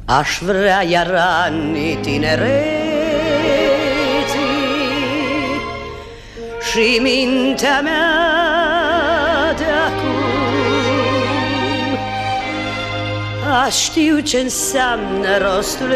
Aș vrea iar anii tinereții și mintea mea de acum. Aș știu ce înseamnă rostul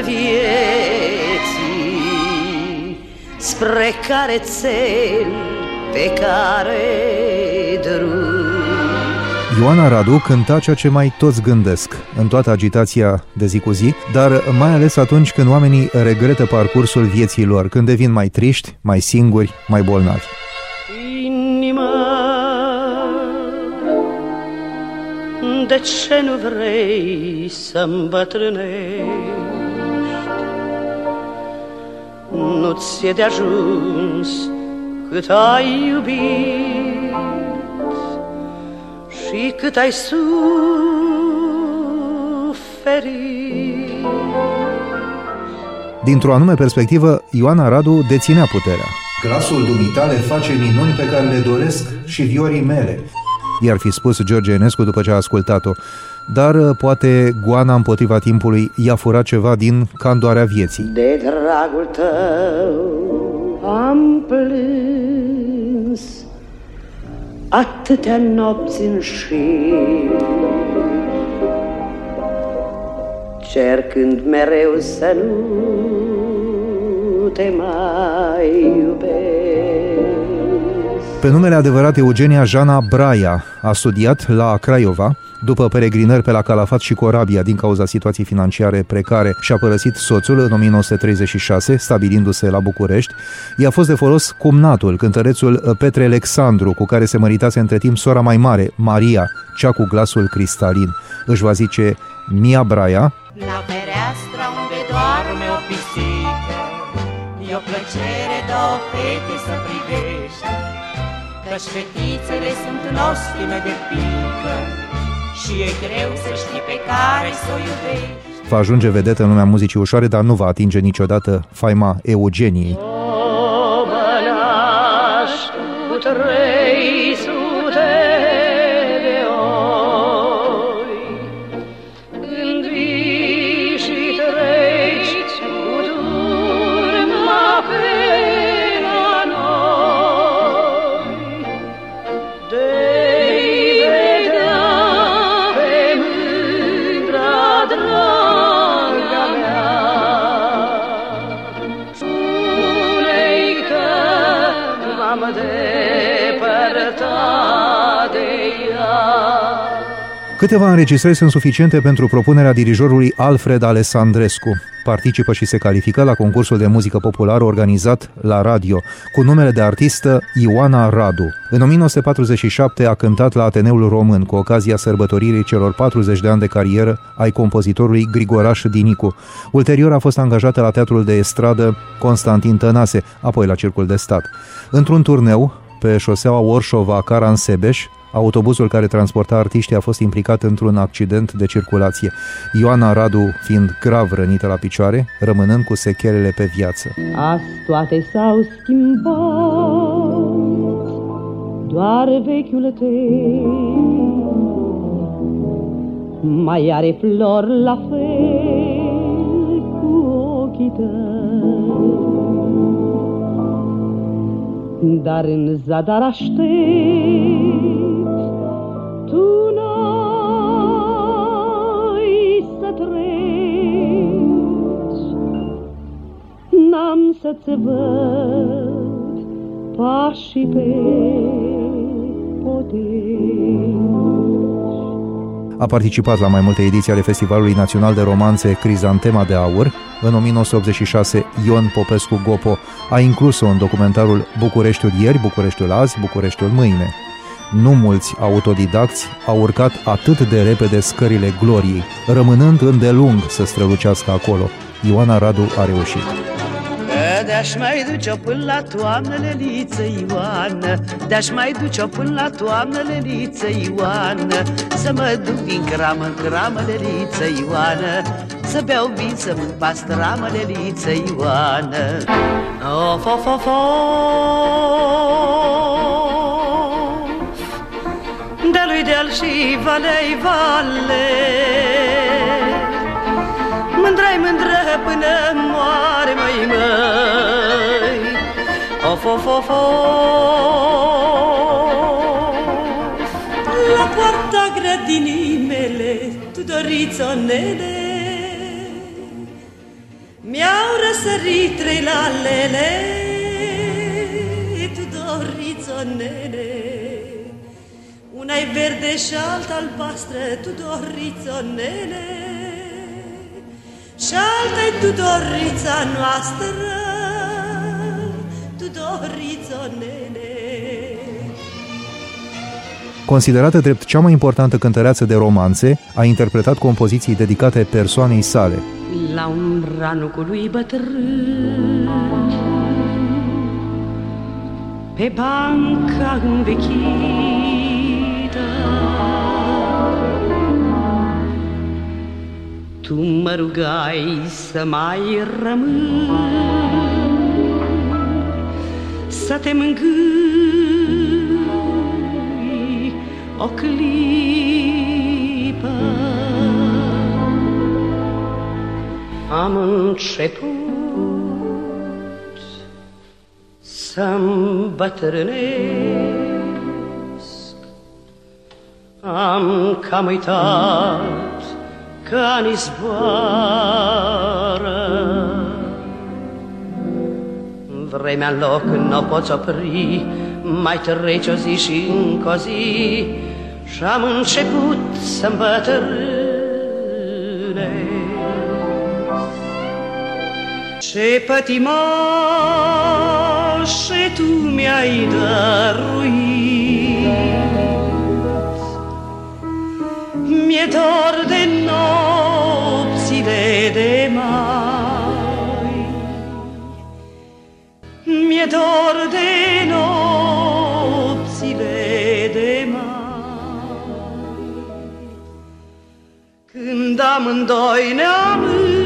vieții, spre care țel, pe care drum. Ioana Radu cânta ceea ce mai toți gândesc, în toată agitația de zi cu zi, dar mai ales atunci când oamenii regretă parcursul vieții lor, când devin mai triști, mai singuri, mai bolnavi. Inima, de ce nu vrei să îmbătrânești? Nu-ți e de ajuns cât ai iubit și cât ai suferit. Dintr-o anume perspectivă, Ioana Radu deținea puterea. Glasul dumitale face minuni pe care le doresc și viorii mele, i-ar fi spus George Enescu după ce a ascultat-o. Dar poate goana împotriva timpului i-a furat ceva din candoarea vieții. De dragul tău am plâns atâtea nopți în șir, cercând mereu să nu te mai iubesc. Pe numele adevărat Eugenia Jana Braia a studiat la Craiova. După peregrinări pe la Calafat și Corabia din cauza situației financiare precare, și-a părăsit soțul în 1936, stabilindu-se la București. I-a fost de folos cumnatul, cântărețul Petre Alexandru, cu care se măritase între timp sora mai mare, Maria, cea cu glasul cristalin. Își va zice Mia Braia: la fereastră unde doarme o pisică, e o plăcere două fete să privești, căci fetițele sunt nostime de pică și e greu să știi pe care să o iubești. Va ajunge vedetă în lumea muzicii ușoare, dar nu va atinge niciodată faima Eugeniei. O mănaș cu 300 de oi, când vii și treci cu turma pe la noi, de-i vedea pe mândra draga mea, spune-i că m-am depărtat de ea. Câteva înregistrări sunt suficiente pentru propunerea dirijorului Alfred Alessandrescu. Participă și se califică la concursul de muzică populară organizat la radio, cu numele de artistă Ioana Radu. În 1947 a cântat la Ateneul Român, cu ocazia sărbătoririi celor 40 de ani de carieră ai compozitorului Grigoraș Dinicu. Ulterior a fost angajată la Teatrul de Estradă Constantin Tănase, apoi la Circul de Stat. Într-un turneu pe șoseaua Orșova-Caransebeș, autobuzul care transporta artiștii a fost implicat într-un accident de circulație, Ioana Radu fiind grav rănită la picioare, rămânând cu sechelele pe viață. Azi toate s-au schimbat, doar vechiul tău mai are flori la fel cu ochii tăi, dar în zadar aștept tu n-ai să treci, n-am să-ți văd pașii pe poteci. A participat la mai multe ediții ale Festivalului Național de Romanțe Crizantema de Aur. În 1986, Ion Popescu Gopo a inclus-o în documentarul Bucureștiul ieri, Bucureștiul azi, Bucureștiul mâine. Nu mulți autodidacți au urcat atât de repede scările gloriei, rămânând îndelung să strălucească acolo. Ioana Radu a reușit. De-aș mai duce-o până la toamnă, Leliță Ioană, de-aș mai duce-o până la toamnă, Leliță Ioană, să mă duc din cramă în cramă, Leliță Ioană, să beau vin, să mânc pastramă, Leliță Ioană. Of, of, of, of, de-a-lui de-al și valei vale, mândră mai mândră până moare, măi, măi. Of, of, of, of. La poarta grădinii mele, Tudorițonele, mi-au răsărit trei lalele, Tudorițonele. Una-i verde și alta albastră, Tudorițonele, și alta-i Tudorița noastră, Tudorițonele. Considerată drept cea mai importantă cântăreață de romanțe, a interpretat compoziții dedicate persoanei sale. La un ranucului bătrân, pe banca învechită, tu mă rugai să mai rămân, să te mângâi o clipă. Am început să-mi bătrânesc, am cam uitat că anii zboară. Vremea-n loc n-o poți opri, mai trece o zi și încă o zi, și-am început să-mi bătrânesc. Ce pătimașe tu mi-ai dăruit, mi-e dor de nopțile de mai, mi-e dor de nopțile de mai, când amândoi ne-am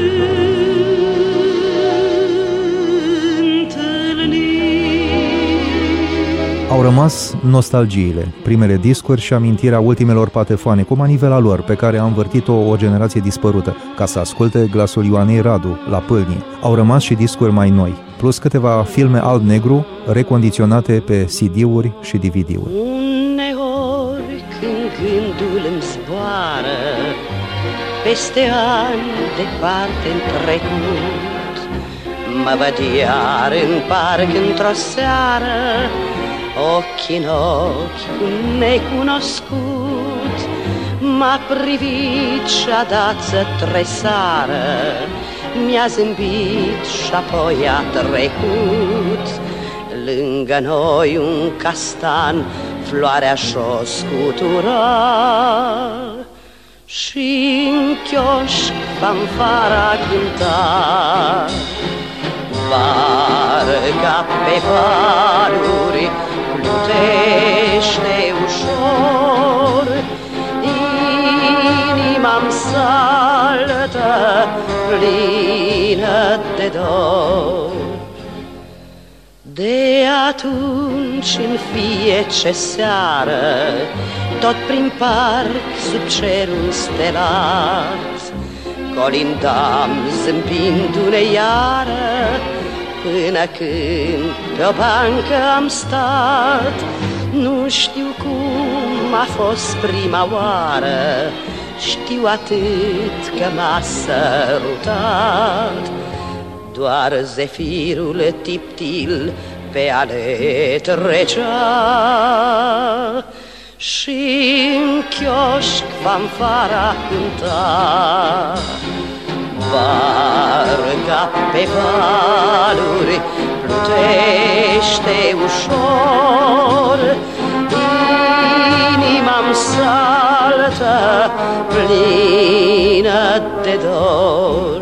Au rămas nostalgiile, primele discuri și amintirea ultimelor patefoane cu manivela lor, pe care a învârtit-o o generație dispărută, ca să asculte glasul Ioanei Radu, la Pâlnie. Au rămas și discuri mai noi, plus câteva filme alb-negru, recondiționate pe CD-uri și DVD-uri. Uneori când gândul îmi zboară peste ani departe-n trecut, mă văd iar în parc într-o seară, ochi în ochi cu necunoscut. M-a privit și-a dat să tresară, mi-a zâmbit și-apoi a trecut. Lângă noi un castan floarea și-o scutura, și-n chioșc fanfara cânta. Varga pe valuri plutește ușor, inima-mi saltă plină de dor. De atunci în fiecare seară, tot prin parc sub cerul stelat, colindam zâmbindu-ne iară, până când pe o bancă am stat. Nu știu cum a fost prima oară, știu atât că m-a sărutat. Doar zefirul tiptil pe ale trecea, și-n chioșc fanfara cânta. Varga pe valuri plutește ușor, inima-mi saltă plină de dor.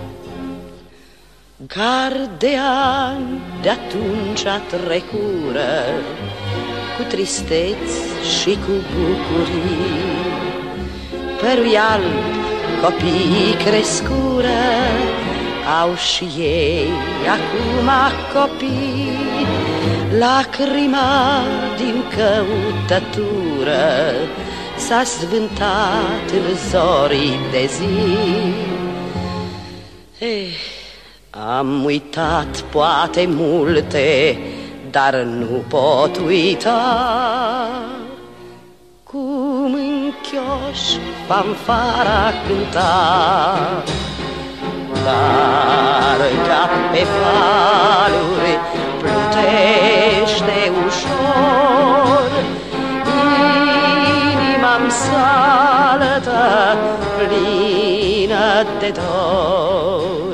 Gardeani de-atunci trecură, cu tristeți și cu bucurii, părui alb copiii crescură, au și ei acum copii. Lacrima din căutătură s-a zvântat în zorii de zi. Am uitat poate multe, dar nu pot uita cum în chioș fanfara cânta. Dar ca pe valuri plutește ușor, inima-mi saltă plină de dor.